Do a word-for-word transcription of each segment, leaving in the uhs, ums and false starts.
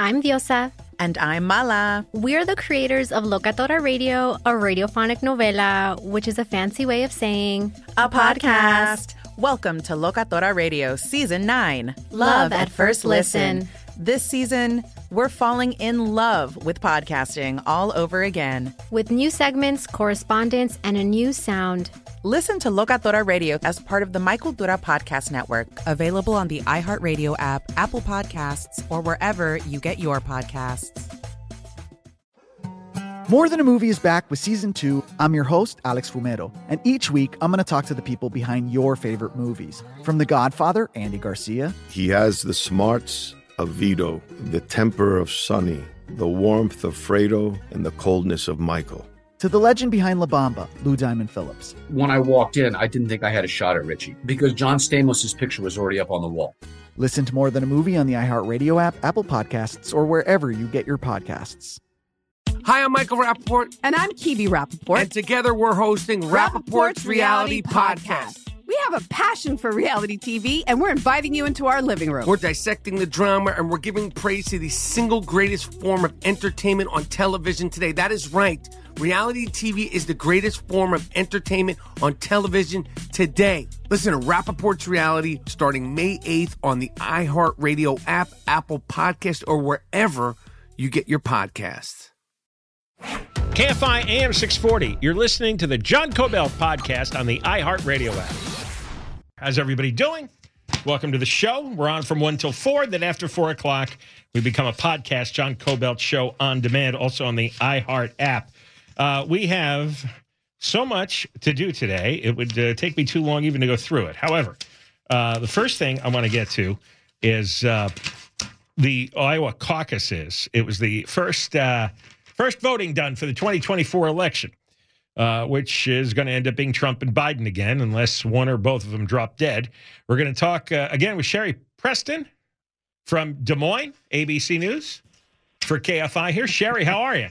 I'm Diosa. And I'm Mala. We're the creators of Locatora Radio, a radiophonic novela, which is a fancy way of saying a, a podcast. podcast. Welcome to Locatora Radio Season nine. Love, love at, at First listen. listen. This season, we're falling in love with podcasting all over again. With new segments, correspondence, and a new sound. Listen to Locatora Radio as part of the My Cultura Podcast Network, available on the iHeartRadio app, Apple Podcasts, or wherever you get your podcasts. More Than a Movie is back with Season two. I'm your host, Alex Fumero, and each week I'm going to talk to the people behind your favorite movies. From The Godfather, Andy Garcia. He has the smarts of Vito, the temper of Sonny, the warmth of Fredo, and the coldness of Michael. To the legend behind La Bamba, Lou Diamond Phillips. When I walked in, I didn't think I had a shot at Richie because John Stamos' picture was already up on the wall. Listen to More Than a Movie on the iHeartRadio app, Apple Podcasts, or wherever you get your podcasts. Hi, I'm Michael Rappaport. And I'm Kibi Rappaport. And together we're hosting Rappaport's Reality Podcast. We have a passion for reality T V, and we're inviting you into our living room. We're dissecting the drama, and we're giving praise to the single greatest form of entertainment on television today. That is right. Reality T V is the greatest form of entertainment on television today. Listen to Rappaport's Reality starting May eighth on the iHeartRadio app, Apple Podcast, or wherever you get your podcasts. K F I A M six forty. You're listening to the John Kobylt podcast on the iHeartRadio app. How's everybody doing? Welcome to the show. We're on from one till four. Then after four o'clock, we become a podcast, John Kobylt Show on demand, also on the iHeart app. Uh, we have so much to do today. It would uh, take me too long even to go through it. However, uh, the first thing I want to get to is uh, the Iowa caucuses. It was the first uh, first voting done for the twenty twenty-four election, uh, which is going to end up being Trump and Biden again, unless one or both of them drop dead. We're going to talk uh, again with Sherry Preston from Des Moines, A B C News, for K F I here. Sherry, how are you?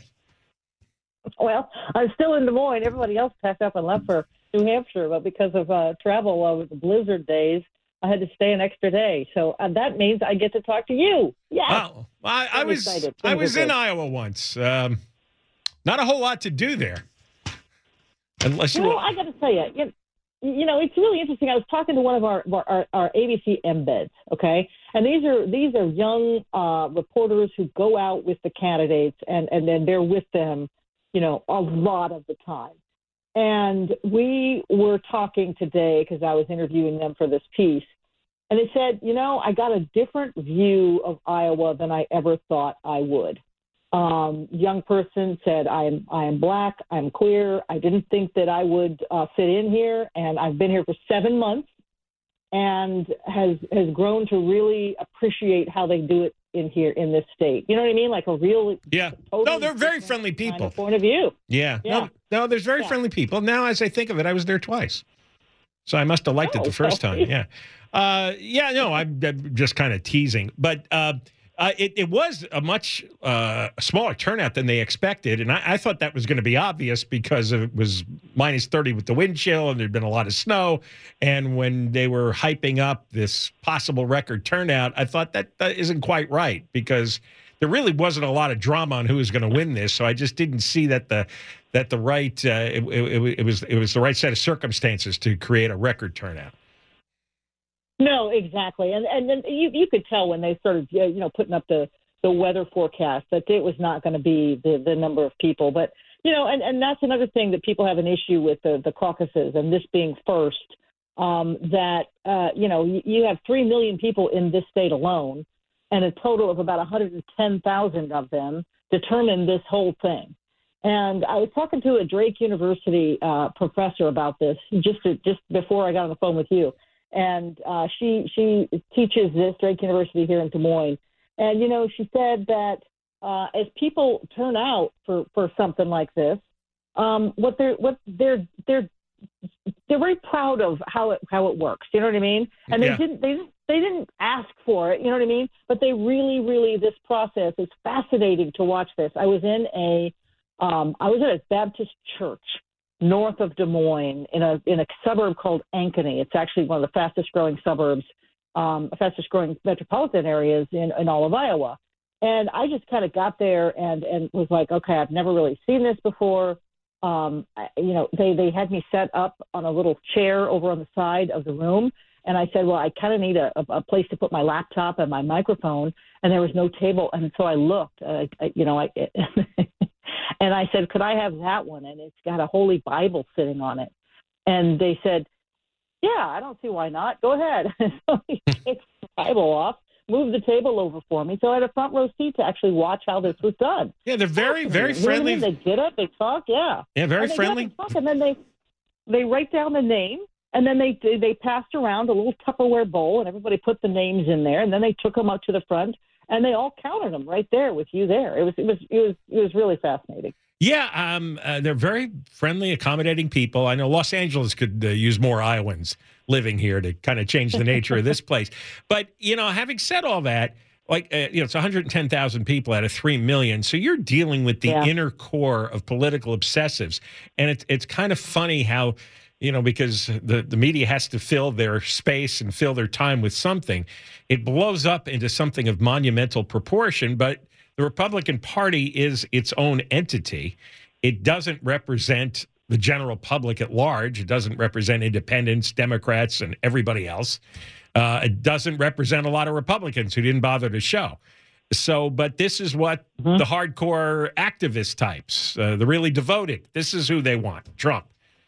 Well, I'm still in Des Moines. Everybody else packed up and left for New Hampshire, but because of uh, travel uh, with the blizzard days, I had to stay an extra day. So uh, that means I get to talk to you. Yes. Wow. I, I was I was in Iowa once. Um, not a whole lot to do there. Unless you well, I got to tell you, you, you know, it's really interesting. I was talking to one of our our, our A B C embeds, okay? And these are these are young uh, reporters who go out with the candidates, and, and then they're with them, you know, a lot of the time. And we were talking today because I was interviewing them for this piece. And they said, you know, I got a different view of Iowa than I ever thought I would. Um, young person said, I am I am black, I'm queer. I didn't think that I would uh, fit in here. And I've been here for seven months and has has grown to really appreciate how they do it in here in this state. You know what I mean? Like a real yeah. Totally no, they're very friendly people. Kind of point of view. Yeah. yeah. No, no, there's very yeah. friendly people. Now, as I think of it, I was there twice, so I must have liked oh, it the first time. Yeah. Uh, yeah. No, I'm, I'm just kind of teasing, but uh, uh, it, it was a much uh, smaller turnout than they expected, and I, I thought that was going to be obvious because it was minus thirty with the wind chill, and there'd been a lot of snow. And when they were hyping up this possible record turnout, I thought that that isn't quite right because there really wasn't a lot of drama on who was going to win this. So I just didn't see that the that the right uh, it, it, it was it was the right set of circumstances to create a record turnout. No, exactly, and and then you you could tell when they started you know putting up the, the weather forecast that it was not going to be the, the number of people. But you know, and, and that's another thing that people have an issue with the, the caucuses and this being first. Um, that uh, you know you, you have three million people in this state alone, and a total of about one hundred ten thousand of them determine this whole thing. And I was talking to a Drake University uh, professor about this just to, just before I got on the phone with you. And uh, she she teaches this Drake University here in Des Moines. And, you know, she said that uh, as people turn out for, for something like this, um, what they're what they're they're they're very proud of how it how it works. You know what I mean? And yeah. they didn't they didn't they didn't ask for it. You know what I mean? But they really really this process is fascinating to watch this. I was in a um, I was at a Baptist church north of Des Moines in a in a suburb called Ankeny. It's actually one of the fastest growing suburbs, um, fastest growing metropolitan areas in, in all of Iowa. And I just kind of got there and, and was like, okay, I've never really seen this before. Um, I, you know, they, they had me set up on a little chair over on the side of the room. And I said, well, I kind of need a, a place to put my laptop and my microphone. And there was no table. And so I looked, uh, I, you know, I, and I said, could I have that one? And it's got a Holy Bible sitting on it. And they said, yeah, I don't see why not. Go ahead. So he takes the Bible off, moved the table over for me. So I had a front row seat to actually watch how this was done. Yeah, they're very, very you know friendly. I mean? They get up, they talk, yeah. Yeah, very and friendly. Talk, and then they they write down the name, and then they they passed around a little Tupperware bowl, and everybody put the names in there, and then they took them up to the front, and they all counted them right there with you there. It was it was it was it was really fascinating. Yeah, um, uh, they're very friendly, accommodating people. I know Los Angeles could uh, use more Iowans living here to kind of change the nature of this place. But, you know, having said all that, like, uh, you know, it's one hundred ten thousand people out of three million. So you're dealing with the yeah. inner core of political obsessives. And it's, it's kind of funny how, you know, because the, the media has to fill their space and fill their time with something. It blows up into something of monumental proportion, but the Republican Party is its own entity. It doesn't represent the general public at large. It doesn't represent independents, Democrats, and everybody else. Uh, it doesn't represent a lot of Republicans who didn't bother to show. So, but this is what mm-hmm. the hardcore activist types, uh, the really devoted, this is who they want, Trump.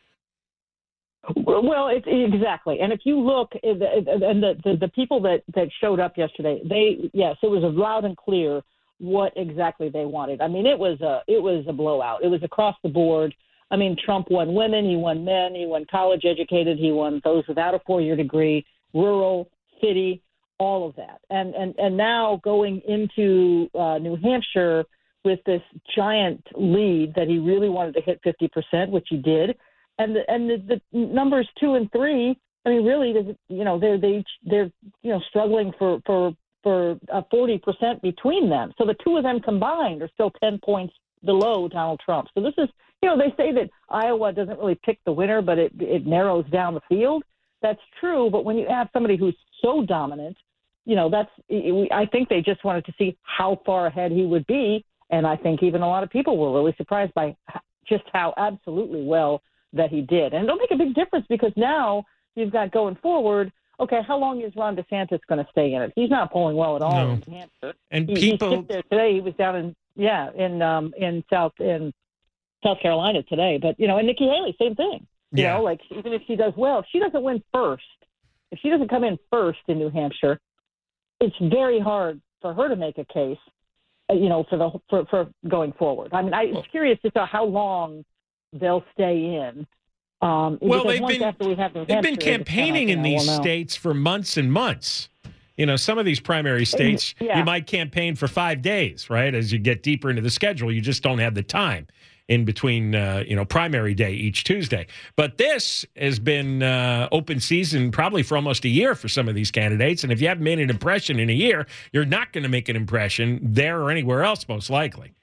Well, it's exactly. And if you look, and the, the, the people that, that showed up yesterday, they, yes, it was loud and clear what exactly they wanted. I mean, it was a it was a blowout. It was across the board. I mean, Trump won women, he won men, he won college educated, he won those without a four-year degree, rural, city, all of that. And and and now going into uh, New Hampshire with this giant lead that he really wanted to hit fifty percent, which he did, and the, and the, the numbers two and three. I mean, really, you know, they're they they're you know struggling for for. for uh, forty percent between them. So the two of them combined are still ten points below Donald Trump. So this is, you know, they say that Iowa doesn't really pick the winner, but it, it narrows down the field. That's true. But when you have somebody who's so dominant, you know, that's, I think they just wanted to see how far ahead he would be. And I think even a lot of people were really surprised by just how absolutely well that he did. And it'll make a big difference because now you've got going forward, okay, how long is Ron DeSantis going to stay in it? He's not polling well at all no. in New Hampshire. And he, people he there today. He was down in yeah in um in South in South Carolina today. But you know, and Nikki Haley, same thing. You yeah. know, like even if she does well, if she doesn't win first, if she doesn't come in first in New Hampshire, it's very hard for her to make a case. Uh, you know, for the for, for going forward. I mean, I'm well, curious to know how long they'll stay in. Um, well, they've been, we have they've been campaigning in these states for months and months. You know, some of these primary states, yeah. you might campaign for five days, right? As you get deeper into the schedule, you just don't have the time in between, uh, you know, primary day each Tuesday. But this has been uh, open season probably for almost a year for some of these candidates. And if you haven't made an impression in a year, you're not going to make an impression there or anywhere else, most likely.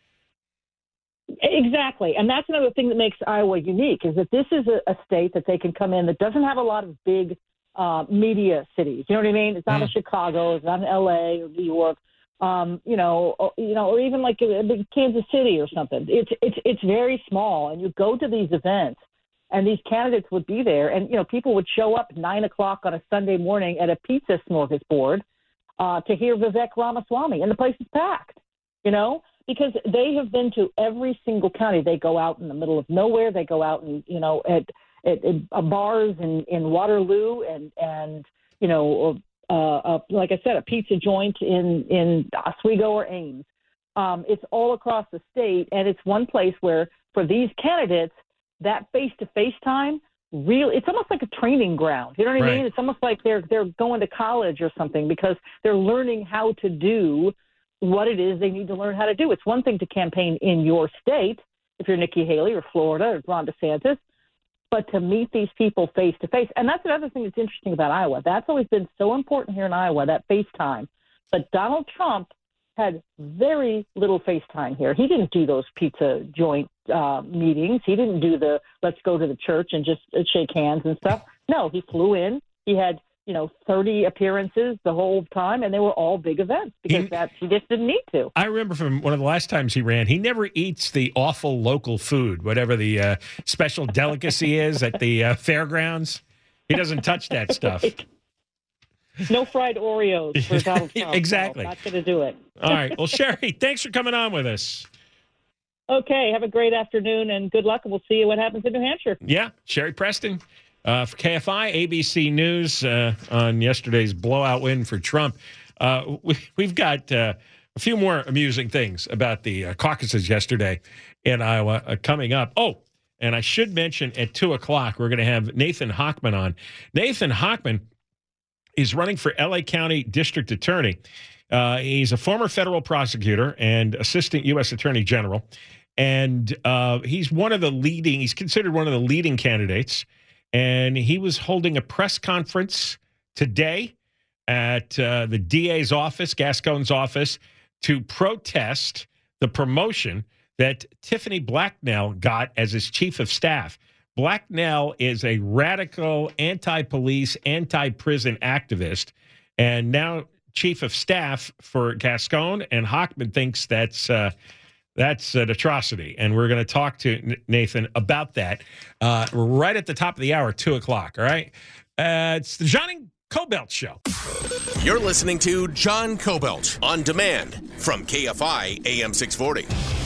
Exactly. And that's another thing that makes Iowa unique is that this is a, a state that they can come in that doesn't have a lot of big uh, media cities. You know what I mean? It's not mm. a Chicago, it's not an L A or New York, um, you know, or, you know, or even like a, a big Kansas City or something. It's, it's, it's very small. And you go to these events and these candidates would be there and, you know, people would show up at nine o'clock on a Sunday morning at a pizza smorgasbord uh, to hear Vivek Ramaswamy. And the place is packed, you know? Because they have been to every single county. They go out in the middle of nowhere. They go out and, you know, at, at, at bars in, in Waterloo and, and you know, uh, uh, like I said, a pizza joint in, in Oswego or Ames. Um, it's all across the state, and it's one place where for these candidates, that face-to-face time, real, it's almost like a training ground. You know what I right. mean? It's almost like they're they're going to college or something because they're learning how to do what it is they need to learn how to do. It's one thing to campaign in your state, if you're Nikki Haley or Florida or Ron DeSantis, but to meet these people face to face. And that's another thing that's interesting about Iowa. That's always been so important here in Iowa, that FaceTime. But Donald Trump had very little FaceTime here. He didn't do those pizza joint uh, meetings. He didn't do the let's go to the church and just shake hands and stuff. No, he flew in. He had you know, thirty appearances the whole time, and they were all big events because he, that he just didn't need to. I remember from one of the last times he ran, he never eats the awful local food, whatever the uh, special delicacy is at the uh, fairgrounds. He doesn't touch that stuff. No fried Oreos for Donald Trump. Exactly. No, not going to do it. All right. Well, Sherry, thanks for coming on with us. Okay. Have a great afternoon and good luck, and we'll see what happens in New Hampshire. Yeah. Sherry Preston uh, for K F I, A B C News uh, on yesterday's blowout win for Trump. Uh, we, we've got uh, a few more amusing things about the uh, caucuses yesterday in Iowa uh, coming up. Oh, and I should mention at two o'clock, we're going to have Nathan Hochman on. Nathan Hochman is running for L A County District Attorney. Uh, he's a former federal prosecutor and assistant U S Attorney General. And uh, he's one of the leading, he's considered one of the leading candidates. And he was holding a press conference today at uh, the D A's office, Gascon's office, to protest the promotion that Tiffany Blacknell got as his chief of staff. Blacknell is a radical anti-police, anti-prison activist, and now chief of staff for Gascon, and Hochman thinks that's uh, that's an atrocity. And we're going to talk to Nathan about that uh, right at the top of the hour, two o'clock, all right? Uh, it's the John Cobelt Show. You're listening to John Cobelt on demand from K F I A M six forty.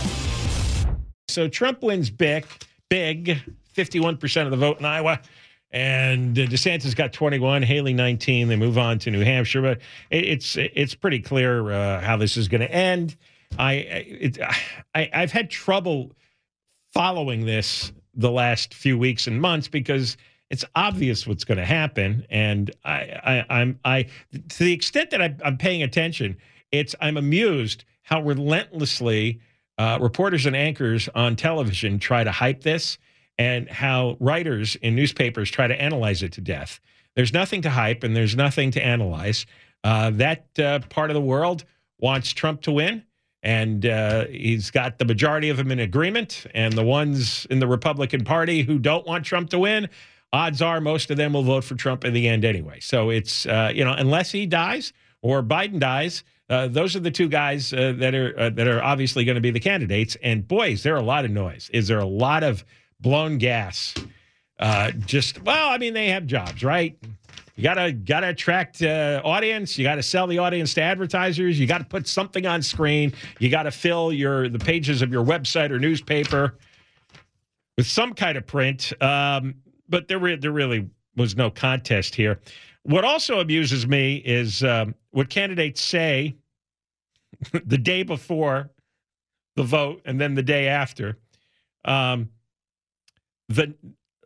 So Trump wins big, big, fifty-one percent of the vote in Iowa, and uh, DeSantis got twenty-one, Haley nineteen. They move on to New Hampshire, but it, it's it's pretty clear uh, how this is going to end. I, it, I I've had trouble following this the last few weeks and months because it's obvious what's going to happen, and I, I I'm I to the extent that I, I'm paying attention, it's I'm amused how relentlessly uh, reporters and anchors on television try to hype this, and how writers in newspapers try to analyze it to death. There's nothing to hype, and there's nothing to analyze. Uh, that uh, part of the world wants Trump to win, and uh, he's got the majority of them in agreement, and the ones in the Republican Party who don't want Trump to win, odds are most of them will vote for Trump in the end anyway. So it's, uh, you know, unless he dies or Biden dies, uh, those are the two guys uh, that are uh, that are obviously going to be the candidates. And boy, is there a lot of noise. Is there a lot of blown gas? Uh, just, well, I mean, they have jobs, right? You gotta gotta attract uh, audience. You gotta sell the audience to advertisers. You gotta put something on screen. You gotta fill your the pages of your website or newspaper with some kind of print. Um, but there, re- there really was no contest here. What also amuses me is um, what candidates say the day before the vote and then the day after. Um, the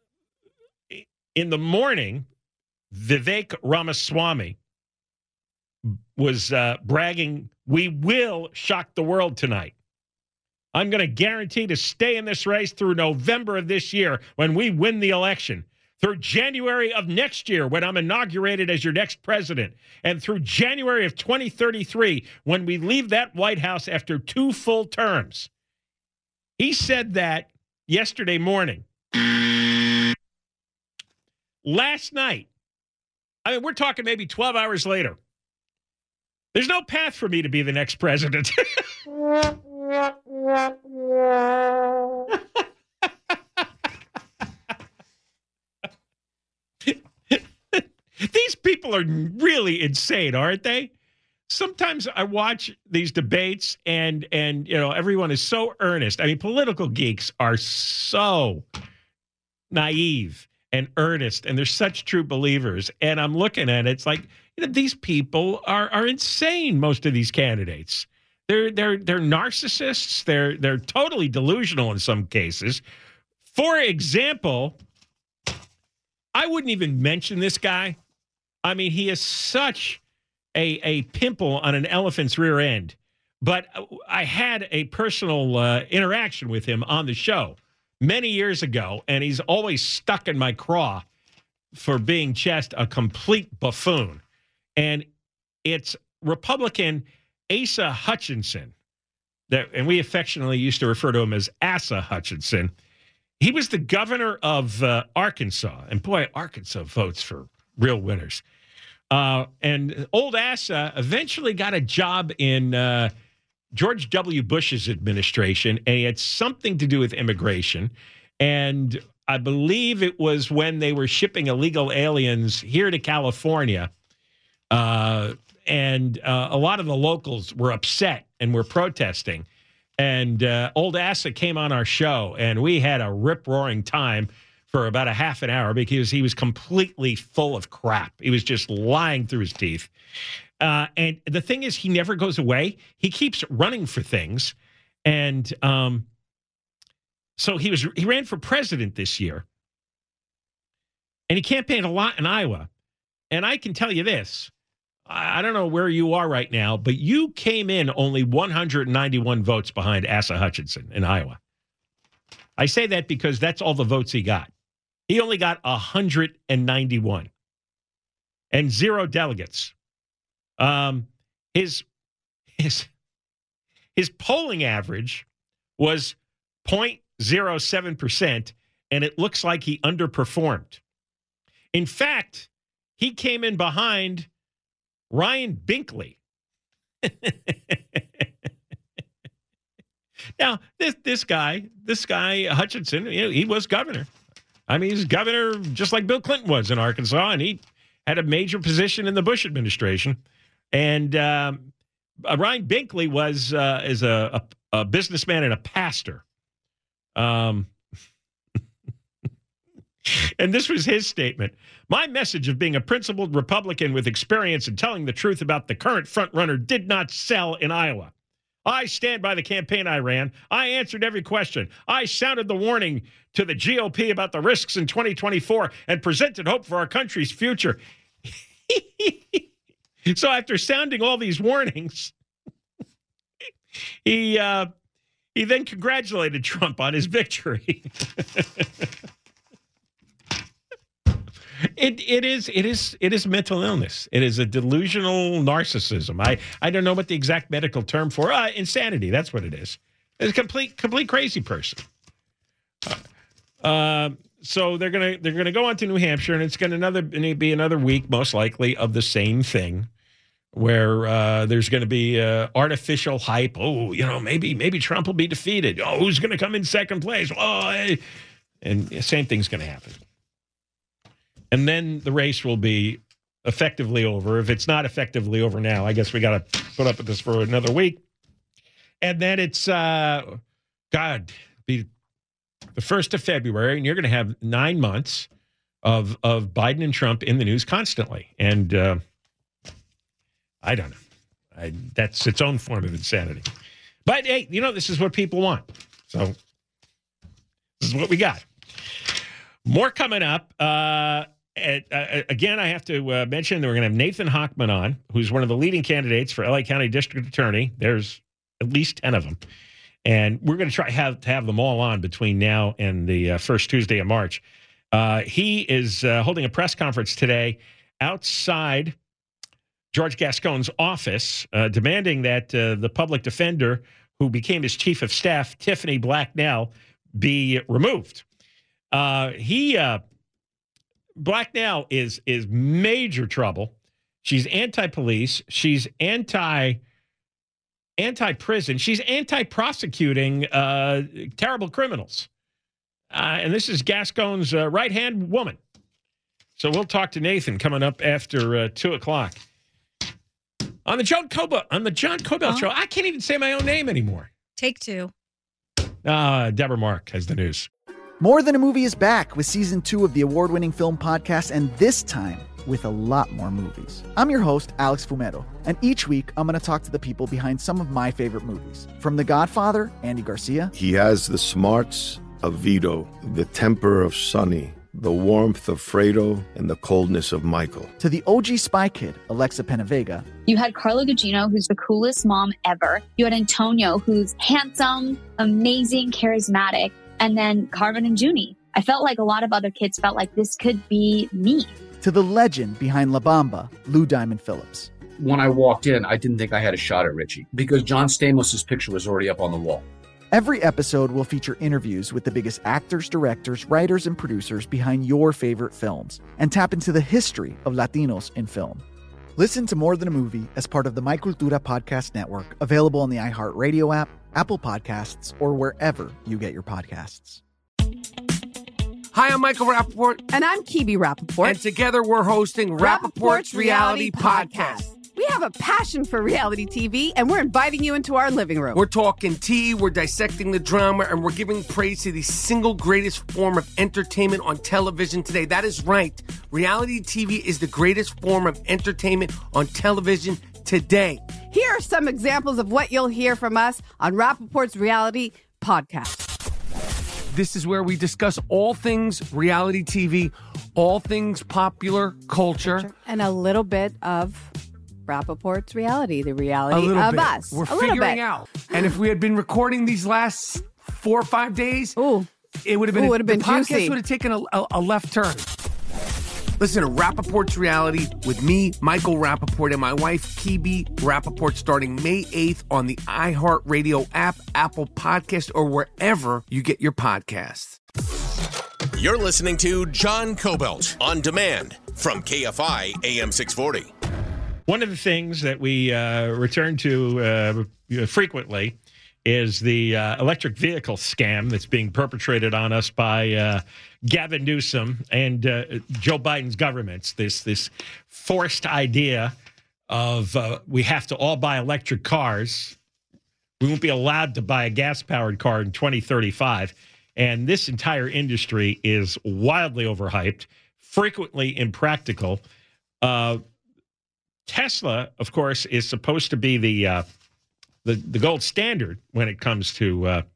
in the morning, Vivek Ramaswamy was uh, bragging, "We will shock the world tonight. I'm going to guarantee to stay in this race through November of this year when we win the election, through January of next year when I'm inaugurated as your next president, and through January of twenty thirty-three when we leave that White House after two full terms." He said that yesterday morning. Last night, I mean, we're talking maybe twelve hours later. There's no path for me to be the next president. These people are really insane, aren't they? Sometimes I watch these debates and, and you know, everyone is so earnest. I mean, political geeks are so naive and earnest, and they're such true believers. And I'm looking at it, it's like, you know, these people are are insane. Most of these candidates, they're they're they're narcissists. They're they're totally delusional in some cases. For example, I wouldn't even mention this guy. I mean, he is such a a pimple on an elephant's rear end. But I had a personal uh, interaction with him on the show many years ago, and he's always stuck in my craw for being just a complete buffoon. And it's Republican Asa Hutchinson, that, and we affectionately used to refer to him as Asa Hutchinson. He was the governor of uh, Arkansas, and boy, Arkansas votes for real winners. Uh, and old Asa eventually got a job in uh, George W. Bush's administration, and it's something to do with immigration. And I believe it was when they were shipping illegal aliens here to California. Uh, and uh, a lot of the locals were upset and were protesting. And uh, old Asa came on our show, and we had a rip-roaring time for about a half an hour because he was completely full of crap. He was just lying through his teeth. Uh, and the thing is, he never goes away. He keeps running for things. And um, so he was he ran for president this year. And he campaigned a lot in Iowa. And I can tell you this. I don't know where you are right now, but you came in only one hundred ninety-one votes behind Asa Hutchinson in Iowa. I say that because that's all the votes he got. He only got one hundred ninety-one and zero delegates. Um, his, his, his polling average was zero point zero seven percent, and it looks like he underperformed. In fact, he came in behind Ryan Binkley. Now, this this guy, this guy, Hutchinson, you know, he was governor. I mean, he's governor just like Bill Clinton was in Arkansas, and he had a major position in the Bush administration. And um, Ryan Binkley was uh, is a, a, a businessman and a pastor. Um, and this was his statement. My message of being a principled Republican with experience and telling the truth about the current frontrunner did not sell in Iowa. I stand by the campaign I ran. I answered every question. I sounded the warning to the G O P about the risks in twenty twenty-four and presented hope for our country's future. So after sounding all these warnings, he uh, he then congratulated Trump on his victory. It it is it is it is mental illness. It is a delusional narcissism. I, I don't know what the exact medical term for uh, insanity. That's what it is. It's a complete complete crazy person. Uh, uh, so they're gonna they're gonna go on to New Hampshire, and it's gonna another be another week most likely of the same thing, where uh, there's going to be uh, artificial hype. Oh, you know, maybe maybe Trump will be defeated. Oh, who's going to come in second place? Oh, I... and the same thing's going to happen. And then the race will be effectively over. If it's not effectively over now, I guess we got to put up with this for another week. And then it's, uh, God, be the first of February, and you're going to have nine months of of Biden and Trump in the news constantly. And uh, I don't know. I, that's its own form of insanity. But, hey, you know, this is what people want. So this is what we got. More coming up. Uh, at, uh, again, I have to uh, mention that we're going to have Nathan Hochman on, who's one of the leading candidates for L A County District Attorney. There's at least ten of them. And we're going to try have, to have them all on between now and the uh, first Tuesday of March. Uh, he is uh, holding a press conference today outside George Gascon's office, uh, demanding that uh, the public defender who became his chief of staff, Tiffany Blacknell, be removed. Uh, he, uh, Blacknell is is major trouble. She's anti-police. She's anti, anti-prison. She's anti-prosecuting uh, terrible criminals. Uh, and this is Gascon's uh, right-hand woman. So we'll talk to Nathan coming up after uh, two o'clock. On the John Cobell, on the John Cobell oh. show. I can't even say my own name anymore. Take two. Uh, Deborah Mark has the news. More Than a Movie is back with season two of the award-winning film podcast, and this time with a lot more movies. I'm your host, Alex Fumero, and each week I'm going to talk to the people behind some of my favorite movies. From The Godfather, Andy Garcia. He has the smarts of Vito, the temper of Sonny, the warmth of Fredo, and the coldness of Michael. To the O G Spy Kid, Alexa Penavega. You had Carla Gugino, who's the coolest mom ever. You had Antonio, who's handsome, amazing, charismatic. And then Carmen and Junie. I felt like a lot of other kids felt like this could be me. To the legend behind La Bamba, Lou Diamond Phillips. When I walked in, I didn't think I had a shot at Richie because John Stamos' picture was already up on the wall. Every episode will feature interviews with the biggest actors, directors, writers, and producers behind your favorite films and tap into the history of Latinos in film. Listen to More Than a Movie as part of the My Cultura Podcast Network, available on the iHeartRadio app, Apple Podcasts, or wherever you get your podcasts. Hi, I'm Michael Rappaport. And I'm Kibi Rappaport. And together we're hosting Rappaport's Reality Podcast. We have a passion for reality T V, and we're inviting you into our living room. We're talking tea, we're dissecting the drama, and we're giving praise to the single greatest form of entertainment on television today. That is right. Reality T V is the greatest form of entertainment on television today. Here are some examples of what you'll hear from us on Rappaport's Reality Podcast. This is where we discuss all things reality T V, all things popular culture. And a little bit of Rappaport's reality, the reality of bit. us. We're a figuring out. And if we had been recording these last four or five days, Ooh. it would have been, Ooh, would have been the podcast juicy. would have taken a, a, a left turn. Listen to Rappaport's Reality with me, Michael Rappaport, and my wife, Kibi Rappaport, starting May eighth on the iHeartRadio app, Apple Podcast, or wherever you get your podcasts. You're listening to John Cobelt on demand from K F I A M six forty. One of the things that we uh, return to uh, frequently is the uh, electric vehicle scam that's being perpetrated on us by uh, Gavin Newsom and uh, Joe Biden's governments. This this forced idea of uh, we have to all buy electric cars. We won't be allowed to buy a gas-powered car in twenty thirty-five. And this entire industry is wildly overhyped, frequently impractical. Uh, Tesla, of course, is supposed to be the uh, the the gold standard when it comes to uh,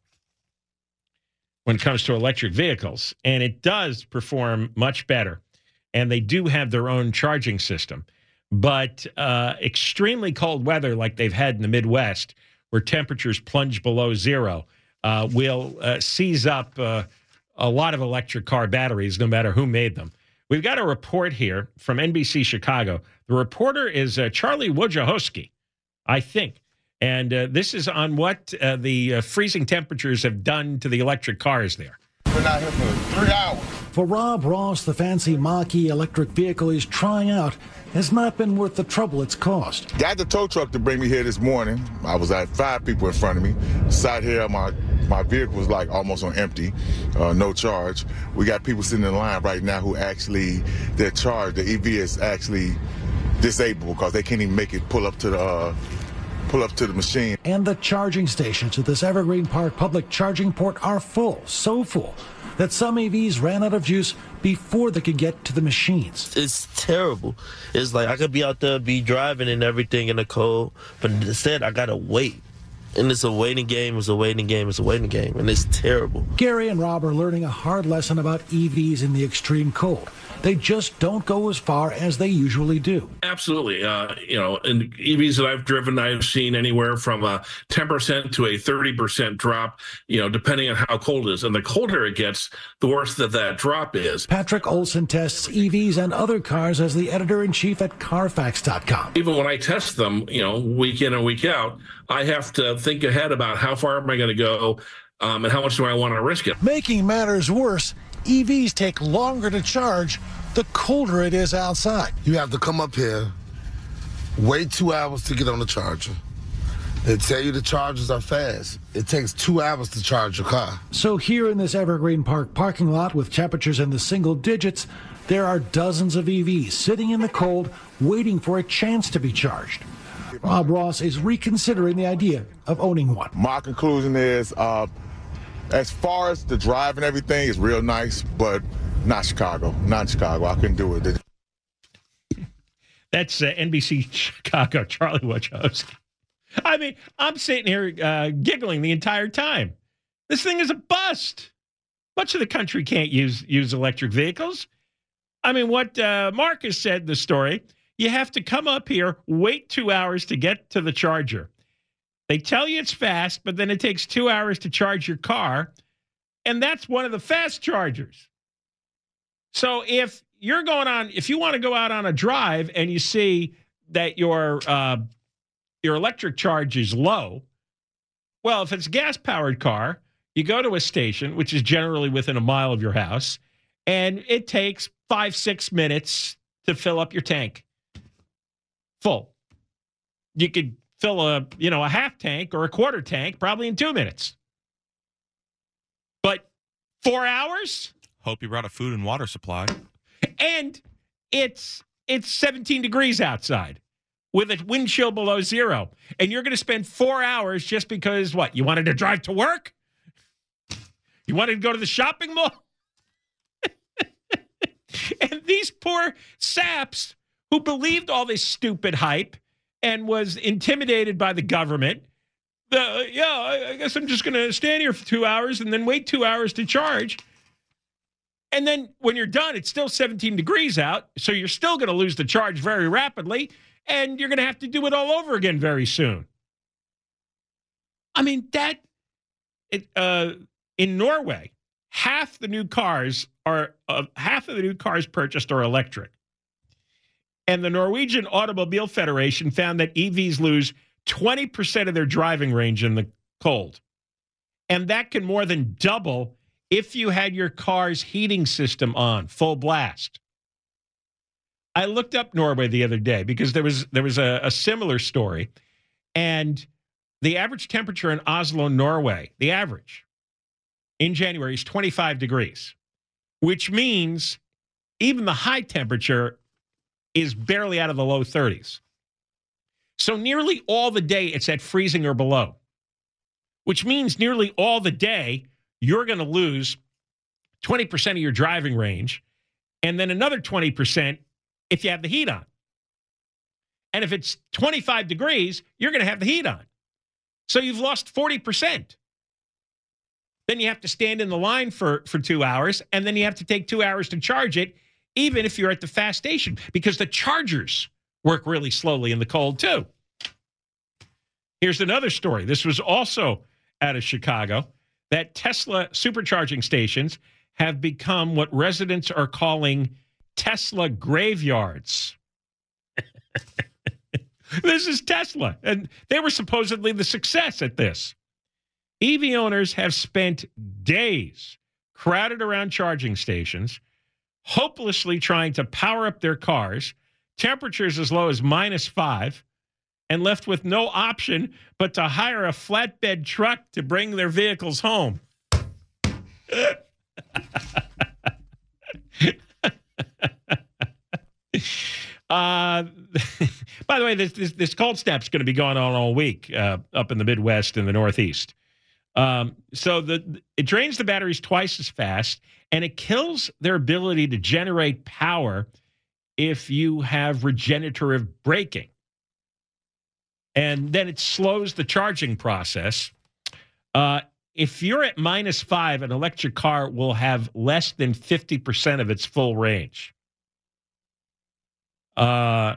when it comes to electric vehicles, and it does perform much better. And they do have their own charging system, but uh, extremely cold weather, like they've had in the Midwest, where temperatures plunge below zero, uh, will uh, seize up uh, a lot of electric car batteries, no matter who made them. We've got a report here from N B C Chicago. The reporter is uh, Charlie Wojciechowski, I think. And uh, this is on what uh, the uh, freezing temperatures have done to the electric cars there. Been out here for three hours. For Rob Ross, the fancy Mach-E electric vehicle he's trying out has not been worth the trouble it's cost. Got the tow truck to bring me here this morning. I was at five people in front of me. Sat here, my my vehicle was like almost on empty, uh, no charge. We got people sitting in line right now who actually, their charge, the E V is actually disabled because they can't even make it pull up to the uh, pull up to the machine. And the charging stations at this Evergreen Park public charging port are full, so full that some E Vs ran out of juice before they could get to the machines. It's terrible. It's like I could be out there, be driving and everything in the cold, but instead I gotta wait. And it's a waiting game, it's a waiting game, it's a waiting game, and it's terrible. Gary and Rob are learning a hard lesson about E Vs in the extreme cold. They just don't go as far as they usually do. Absolutely. Uh, you know, in E Vs that I've driven, I've seen anywhere from a ten percent to a thirty percent drop, you know, depending on how cold it is. And the colder it gets, the worse that that drop is. Patrick Olson tests E Vs and other cars as the editor-in-chief at Carfax dot com. Even when I test them, you know, week in and week out, I have to think ahead about how far am I going to go um, and how much do I want to risk it. Making matters worse, E Vs take longer to charge the colder it is outside. You have to come up here, wait two hours to get on the charger. They tell you the chargers are fast. It takes two hours to charge your car. So here in this Evergreen Park parking lot with temperatures in the single digits, there are dozens of E Vs sitting in the cold waiting for a chance to be charged. Rob Ross is reconsidering the idea of owning one. My conclusion is, uh, as far as the drive and everything is real nice, but not Chicago. Not Chicago. I couldn't do it. That's uh, N B C Chicago, Charlie Wojciechowski. I mean, I'm sitting here uh, giggling the entire time. This thing is a bust. Much of the country can't use use electric vehicles. I mean, what uh, Marcus said in the story, you have to come up here, wait two hours to get to the charger. They tell you it's fast, but then it takes two hours to charge your car, and that's one of the fast chargers. So if you're going on, if you want to go out on a drive and you see that your uh, your electric charge is low, well, if it's a gas-powered car, you go to a station, which is generally within a mile of your house, and it takes five, six minutes to fill up your tank. full. You could fill a, you know, a half tank or a quarter tank probably in two minutes. But four hours? Hope you brought a food and water supply. And it's it's seventeen degrees outside with a wind chill below zero. And you're going to spend four hours just because, what, you wanted to drive to work? You wanted to go to the shopping mall? And these poor saps who believed all this stupid hype and was intimidated by the government. The, yeah, I, I guess I'm just going to stand here for two hours and then wait two hours to charge. And then when you're done, it's still seventeen degrees out, so you're still going to lose the charge very rapidly, and you're going to have to do it all over again very soon. I mean, that, it, uh, in Norway, half the new cars are, uh, half of the new cars purchased are electric. And the Norwegian Automobile Federation found that E Vs lose twenty percent of their driving range in the cold. And that can more than double if you had your car's heating system on, full blast. I looked up Norway the other day because there was there was a, a similar story. And the average temperature in Oslo, Norway, the average in January is twenty-five degrees, which means even the high temperature is barely out of the low thirties. So nearly all the day it's at freezing or below, which means nearly all the day you're going to lose twenty percent of your driving range, and then another twenty percent if you have the heat on. And if it's twenty-five degrees, you're going to have the heat on. So you've lost forty percent. Then you have to stand in the line for, for two hours, and then you have to take two hours to charge it, even if you're at the fast station, because the chargers work really slowly in the cold, too. Here's another story. This was also out of Chicago, that Tesla supercharging stations have become what residents are calling Tesla graveyards. This is Tesla, and they were supposedly the success at this. E V owners have spent days crowded around charging stations, hopelessly trying to power up their cars, temperatures as low as minus five, and left with no option but to hire a flatbed truck to bring their vehicles home. uh, by the way, this, this, this cold snap's going to be going on all week uh, up in the Midwest and the Northeast. Um, so the it drains the batteries twice as fast, and it kills their ability to generate power if you have regenerative braking. And then it slows the charging process. Uh, if you're at minus five, an electric car will have less than fifty percent of its full range. Uh,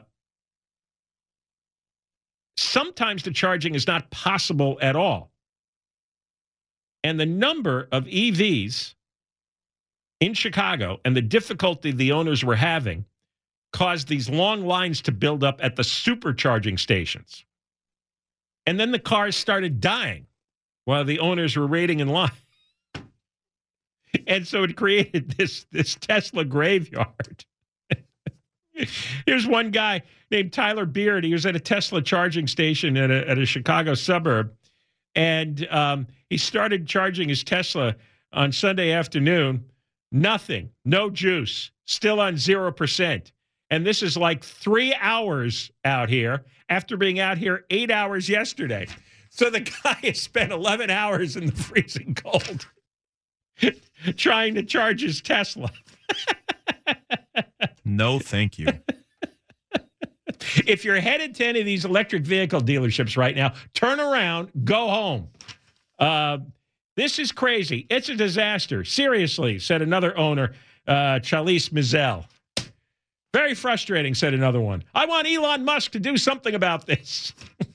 sometimes the charging is not possible at all. And the number of E Vs in Chicago and the difficulty the owners were having caused these long lines to build up at the supercharging stations. And then the cars started dying while the owners were waiting in line. And so it created this, this Tesla graveyard. Here's one guy named Tyler Beard. He was at a Tesla charging station at a, at a Chicago suburb. And um, he started charging his Tesla on Sunday afternoon. Nothing. No juice. Still on zero percent. And this is like three hours out here after being out here eight hours yesterday. So the guy has spent eleven hours in the freezing cold trying to charge his Tesla. No, thank you. If you're headed to any of these electric vehicle dealerships right now, turn around, go home. Uh, this is crazy. It's a disaster. Seriously, said another owner, uh, Chalice Mizell. Very frustrating, said another one. I want Elon Musk to do something about this.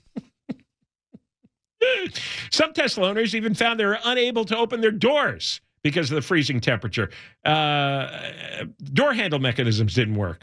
Some Tesla owners even found they were unable to open their doors because of the freezing temperature. Uh, door handle mechanisms didn't work.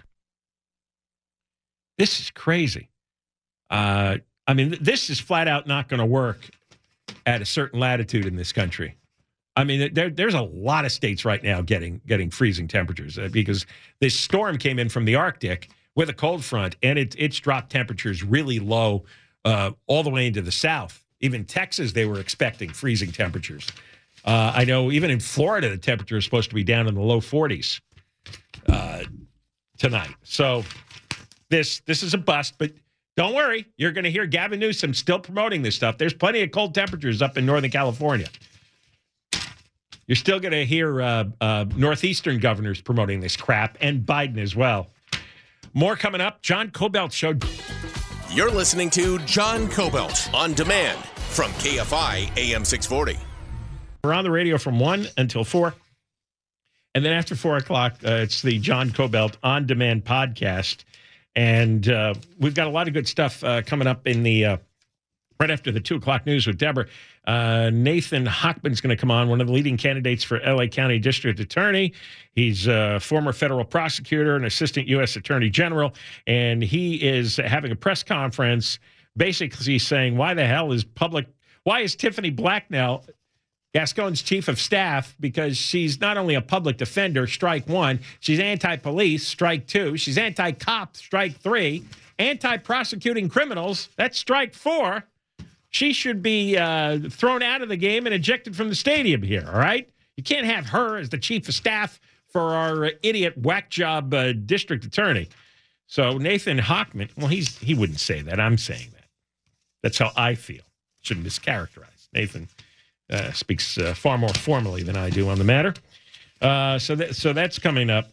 This is crazy. Uh, I mean, this is flat out not going to work at a certain latitude in this country. I mean, there, there's a lot of states right now getting getting freezing temperatures uh, because this storm came in from the Arctic, with a cold front, and it, it's dropped temperatures really low uh, all the way into the south. Even Texas, they were expecting freezing temperatures. Uh, I know even in Florida, the temperature is supposed to be down in the low forties uh, tonight. So this this is a bust, but don't worry. You're going to hear Gavin Newsom still promoting this stuff. There's plenty of cold temperatures up in Northern California. You're still going to hear uh, uh, Northeastern governors promoting this crap, and Biden as well. More coming up. John Kobylt Show. You're listening to John Kobylt on demand from K F I A M six forty. We're on the radio from one until four. And then after four o'clock, uh, it's the John Kobylt On Demand podcast. And uh, we've got a lot of good stuff uh, coming up in the uh, right after the two o'clock news with Deborah. Uh, Nathan Hochman's going to come on, one of the leading candidates for L A County District Attorney. He's a former federal prosecutor and assistant U S Attorney General. And he is having a press conference basically saying, why the hell is public, why is Tiffany Blacknell Gascon's chief of staff? Because she's not only a public defender, strike one, she's anti-police, strike two, she's anti-cop, strike three, anti-prosecuting criminals, that's strike four. She should be uh, thrown out of the game and ejected from the stadium here, all right? You can't have her as the chief of staff for our uh, idiot whack job uh, district attorney. So Nathan Hochman, well, he's he wouldn't say that. I'm saying that. That's how I feel. Shouldn't mischaracterize. Nathan Uh, speaks uh, far more formally than I do on the matter. Uh, so, that, so that's coming up.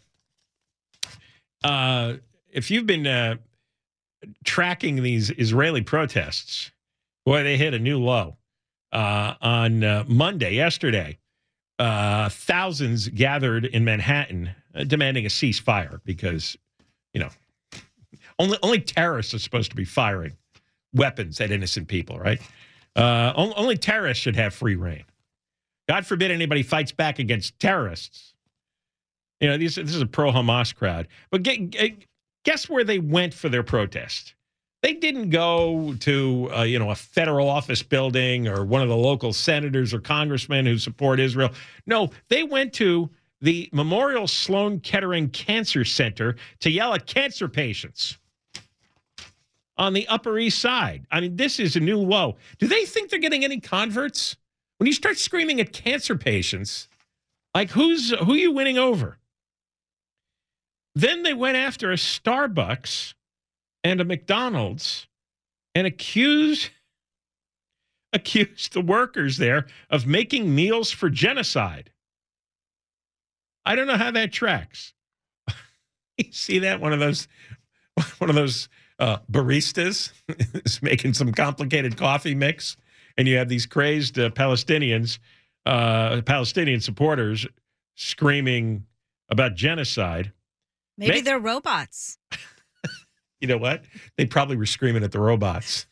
Uh, if you've been uh, tracking these Israeli protests, boy, they hit a new low. Uh, on uh, Monday, yesterday, uh, thousands gathered in Manhattan uh, demanding a ceasefire because, you know, only only terrorists are supposed to be firing weapons at innocent people, right? Uh, only terrorists should have free reign. God forbid anybody fights back against terrorists. You know, these, this is a pro-Hamas crowd. But get, guess where they went for their protest? They didn't go to, uh, you know, a federal office building or one of the local senators or congressmen who support Israel. No, they went to the Memorial Sloan Kettering Cancer Center to yell at cancer patients on the Upper East Side. I mean, this is a new low. Do they think they're getting any converts? When you start screaming at cancer patients, like who's who are you winning over? Then they went after a Starbucks and a McDonald's and accused, accused the workers there of making meals for genocide. I don't know how that tracks. You see that? One of those, one of those Uh, baristas is making some complicated coffee mix, and you have these crazed uh, Palestinians, uh, Palestinian supporters screaming about genocide. Maybe May- they're robots. You know what? They probably were screaming at the robots.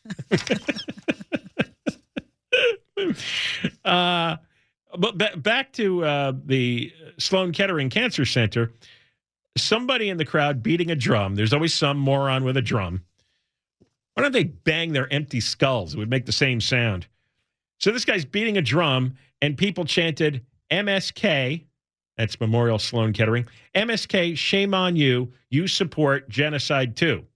uh, but b- back to uh, the Sloan Kettering Cancer Center. Somebody in the crowd beating a drum. There's always some moron with a drum. Why don't they bang their empty skulls? It would make the same sound. So this guy's beating a drum, and people chanted M S K, that's Memorial Sloan Kettering, M S K, shame on you, you support genocide too.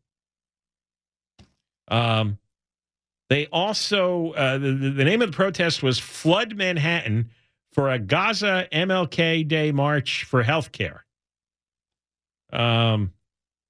Um, they also, uh, the, the name of the protest was Flood Manhattan for a Gaza M L K Day March for Healthcare. Um,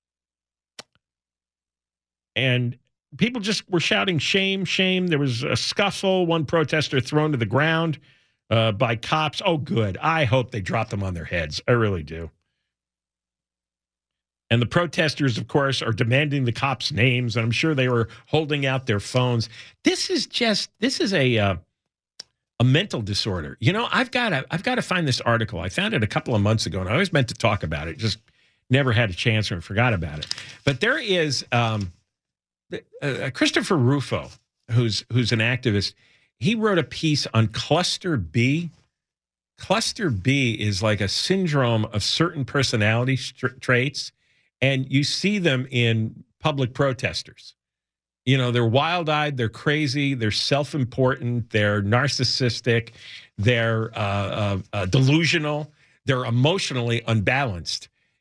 and people just were shouting shame, shame. There was a scuffle, one protester thrown to the ground uh, by cops. Oh, good. I hope they drop them on their heads. I really do. And the protesters, of course, are demanding the cops' names, and I'm sure they were holding out their phones. This is just, this is a uh, a mental disorder. You know, I've got to, I've got to find this article. I found it a couple of months ago, and I always meant to talk about it. Just never had a chance or forgot about it. But there is um, uh, Christopher Rufo, who's who's an activist. He wrote a piece on Cluster B. Cluster B is like a syndrome of certain personality st- traits, and you see them in public protesters. You know, they're wild-eyed, they're crazy, they're self-important, they're narcissistic, they're uh, uh, uh, delusional, they're emotionally unbalanced.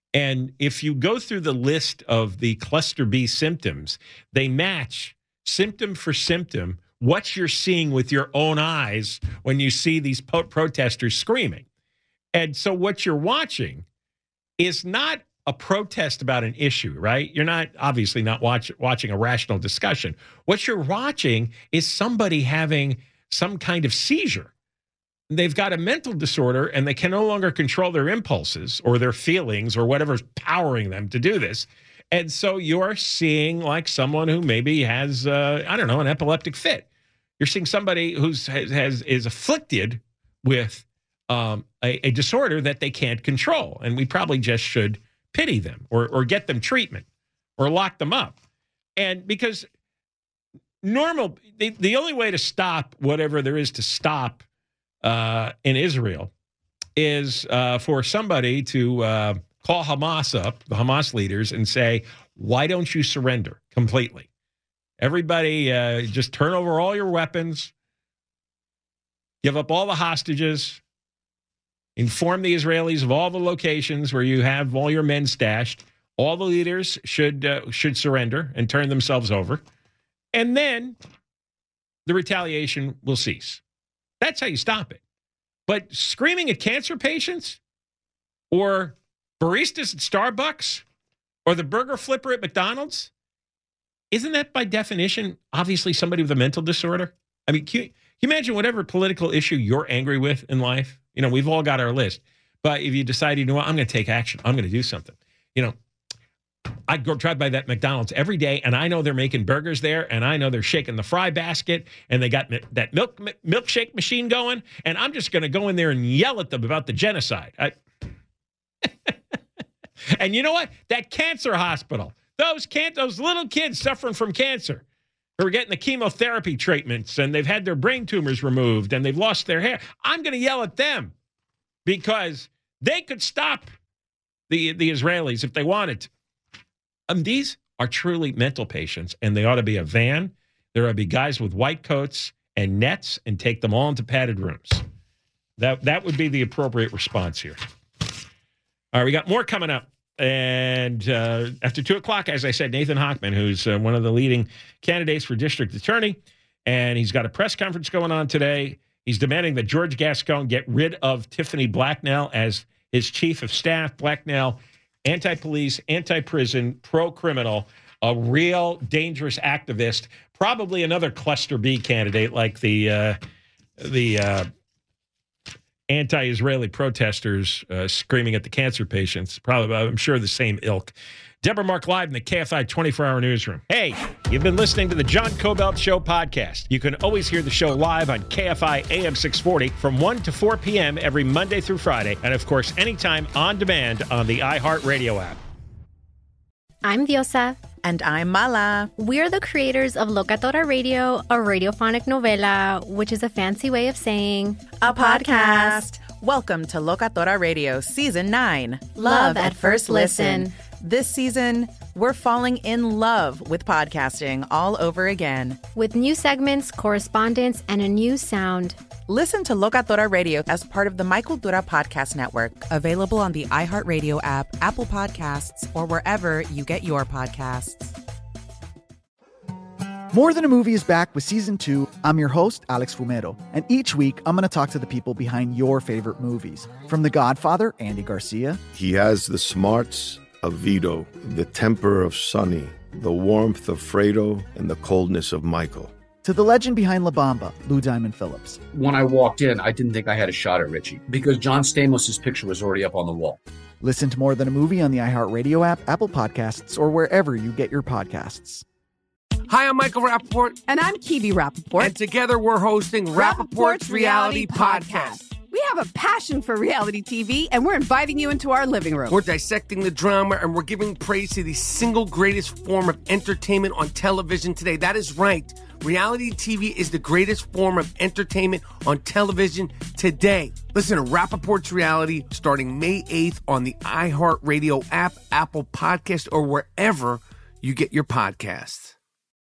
And if you go through the list of the cluster B symptoms, they match symptom for symptom what you're seeing with your own eyes when you see these po- protesters screaming. And so what you're watching is not a protest about an issue, right? You're not obviously not watch, watching a rational discussion. What you're watching is somebody having some kind of seizure. They've got a mental disorder and they can no longer control their impulses or their feelings or whatever's powering them to do this. And so you're seeing like someone who maybe has, uh, I don't know, an epileptic fit. You're seeing somebody who's has, has is afflicted with um, a, a disorder that they can't control. And we probably just should pity them or, or get them treatment or lock them up. And because normal, the, the only way to stop whatever there is to stop uh, in Israel is uh, for somebody to uh, call Hamas up, the Hamas leaders, and say, why don't you surrender completely? Everybody uh, just turn over all your weapons, give up all the hostages, inform the Israelis of all the locations where you have all your men stashed. All the leaders should uh, should surrender and turn themselves over. And then the retaliation will cease. That's how you stop it. But screaming at cancer patients or baristas at Starbucks or the burger flipper at McDonald's, isn't that by definition obviously somebody with a mental disorder? I mean, can you, can you imagine whatever political issue you're angry with in life? You know, we've all got our list. But if you decide, you know what, I'm going to take action. I'm going to do something. You know, I go drive by that McDonald's every day, and I know they're making burgers there, and I know they're shaking the fry basket, and they got that milk milkshake machine going, and I'm just going to go in there and yell at them about the genocide. I... And you know what? That cancer hospital, those can those little kids suffering from cancer who are getting the chemotherapy treatments, and they've had their brain tumors removed, and they've lost their hair, I'm going to yell at them because they could stop the, the Israelis if they wanted to. Um, these are truly mental patients, and they ought to be a van. There ought to be guys with white coats and nets and take them all into padded rooms. That that would be the appropriate response here. All right, we got more coming up. And uh, after two o'clock, as I said, Nathan Hochman, who's uh, one of the leading candidates for district attorney, and he's got a press conference going on today. He's demanding that George Gascon get rid of Tiffany Blacknell as his chief of staff. Blacknell, anti-police, anti-prison, pro-criminal, a real dangerous activist, probably another cluster B candidate like the uh, the uh, anti-Israeli protesters uh, screaming at the cancer patients. Probably, I'm sure, the same ilk. Deborah Mark live in the K F I twenty-four hour newsroom. Hey, you've been listening to the John Cobelt Show podcast. You can always hear the show live on K F I A M six forty from one to four p.m. every Monday through Friday. And, of course, anytime on demand on the iHeartRadio app. I'm Diosa. And I'm Mala. We're the creators of Locatora Radio, a radiophonic novela, which is a fancy way of saying a podcast. Welcome to Locatora Radio Season nine. Love, Love at First Listen. listen. This season, we're falling in love with podcasting all over again. With new segments, correspondence, and a new sound. Listen to Locatora Radio as part of the Michael Dura Podcast Network, available on the iHeartRadio app, Apple Podcasts, or wherever you get your podcasts. More Than a Movie is back with Season two. I'm your host, Alex Fumero, and each week I'm going to talk to the people behind your favorite movies. From The Godfather, Andy Garcia. He has the smarts of Vito, the temper of Sonny, the warmth of Fredo, and the coldness of Michael. To the legend behind La Bamba, Lou Diamond Phillips. When I walked in, I didn't think I had a shot at Richie because John Stamos' picture was already up on the wall. Listen to More Than a Movie on the iHeartRadio app, Apple Podcasts, or wherever you get your podcasts. Hi, I'm Michael Rappaport. And I'm Kibi Rappaport. And together we're hosting Rappaport's Reality Podcast. We have a passion for reality T V, and we're inviting you into our living room. We're dissecting the drama, and we're giving praise to the single greatest form of entertainment on television today. That is right. Reality T V is the greatest form of entertainment on television today. Listen to Rappaport's Reality starting May eighth on the iHeartRadio app, Apple Podcast, or wherever you get your podcasts.